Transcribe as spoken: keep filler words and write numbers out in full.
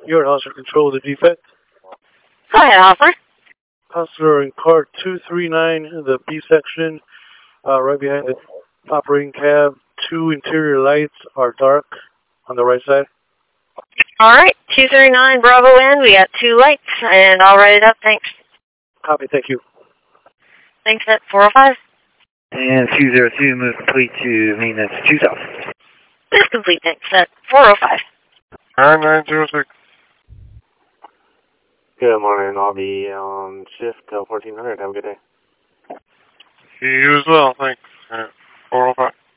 You're in Officer Control of the defect. Go ahead, officer. Officer in car two three nine, the B section, uh, right behind the operating cab. Two interior lights are dark on the right side. All right, two three nine Bravo N. We got two lights, and I'll write it up. Thanks. Copy, thank you. Thanks at four oh five. And two zero two, move complete to maintenance two south. It's complete, thanks at four oh five. nine nine zero six. Good morning, I'll be on shift till fourteen hundred. Have a good day. You as well, thanks. Uh, four oh five.